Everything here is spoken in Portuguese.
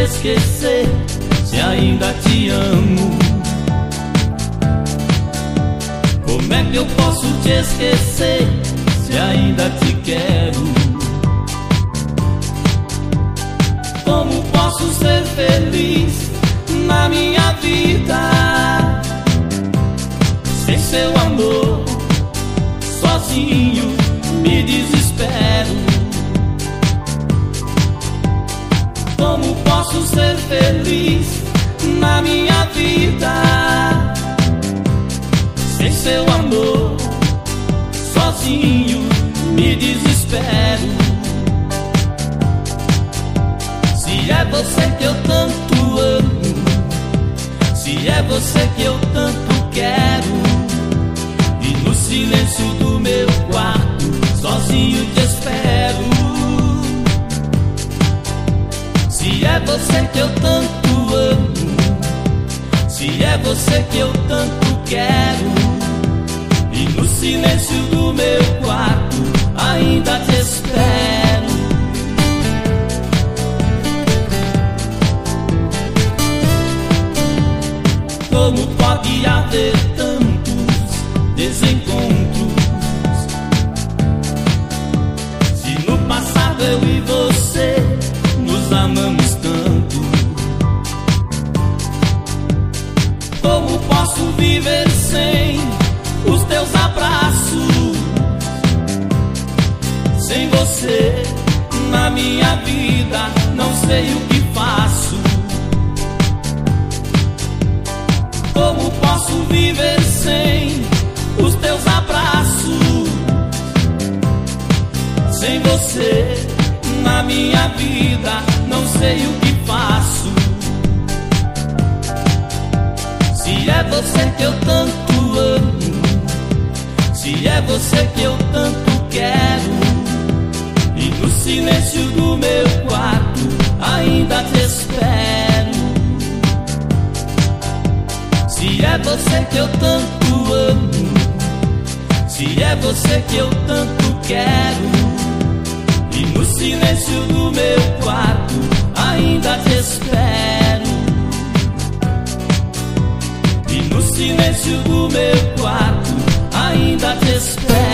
esquecer se ainda te amo? Como é que eu posso te esquecer se ainda te quero? Como posso ser feliz na minha vida sem seu amor? Sozinho me desespero. Como posso ser feliz na minha vida sem seu amor? Sozinho me desespero. Se é você que eu tanto amo, se é você que eu tanto quero, e no silêncio do meu quarto sozinho te espero. Se é você que eu tanto amo, se é você que eu tanto quero, e no silêncio do meu quarto ainda te espero. Como pode haver tantos desencontros, se no passado eu e você nos amamos tanto? Como posso viver sem os teus abraços? Sem você na minha vida não sei o que faço. Como posso viver sem os teus abraços? Sem você na minha vida não sei o que faço. Se é você que eu tanto amo, se é você que eu tanto quero, e no silêncio do meu quarto ainda te espero. Se é você que eu tanto amo, se é você que eu tanto quero, e no silêncio do meu quarto ainda te espero. E no silêncio do meu quarto ainda te espero.